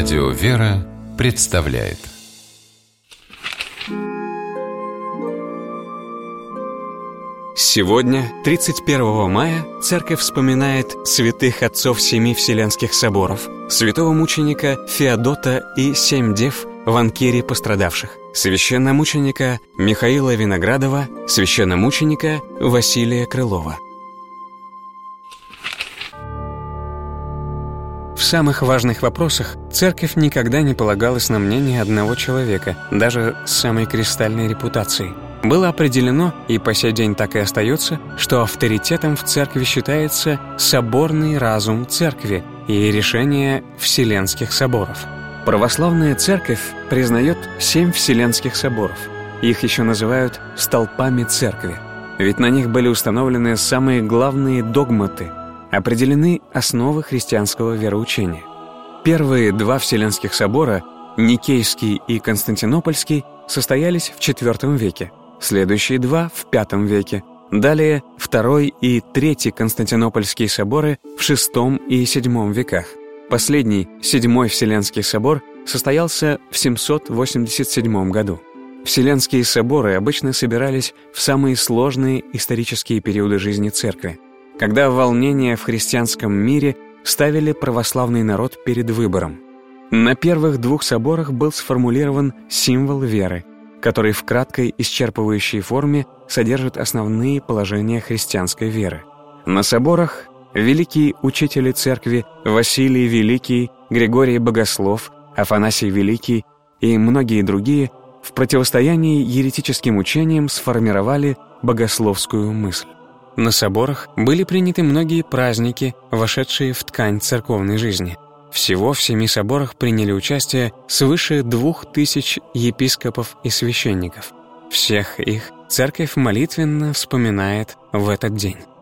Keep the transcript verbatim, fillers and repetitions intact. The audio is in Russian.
Радио «Вера» представляет. Сегодня, тридцать первого мая, Церковь вспоминает святых отцов семи Вселенских соборов, святого мученика Феодота и семь дев в Анкире пострадавших, священномученика Михаила Виноградова, священномученика Василия Крылова. В самых важных вопросах Церковь никогда не полагалась на мнение одного человека, даже с самой кристальной репутацией. Было определено, и по сей день так и остается, что авторитетом в Церкви считается соборный разум Церкви и решения Вселенских соборов. Православная Церковь признает семь Вселенских соборов. Их еще называют «столпами Церкви», ведь на них были установлены самые главные догматы, определены основы христианского вероучения. Первые два Вселенских собора, Никейский и Константинопольский, состоялись в четвёртом веке, следующие два — в пятом веке, далее второй и третий Константинопольские соборы в шестом и седьмом веках. Последний, седьмой Вселенский собор, состоялся в семьсот восемьдесят седьмом году. Вселенские соборы обычно собирались в самые сложные исторические периоды жизни Церкви, когда волнения в христианском мире ставили православный народ перед выбором. На первых двух соборах был сформулирован символ веры, который в краткой исчерпывающей форме содержит основные положения христианской веры. На соборах великие учители Церкви Василий Великий, Григорий Богослов, Афанасий Великий и многие другие в противостоянии еретическим учениям сформировали богословскую мысль. На соборах были приняты многие праздники, вошедшие в ткань церковной жизни. Всего в семи соборах приняли участие свыше двух тысяч епископов и священников. Всех их Церковь молитвенно вспоминает в этот день.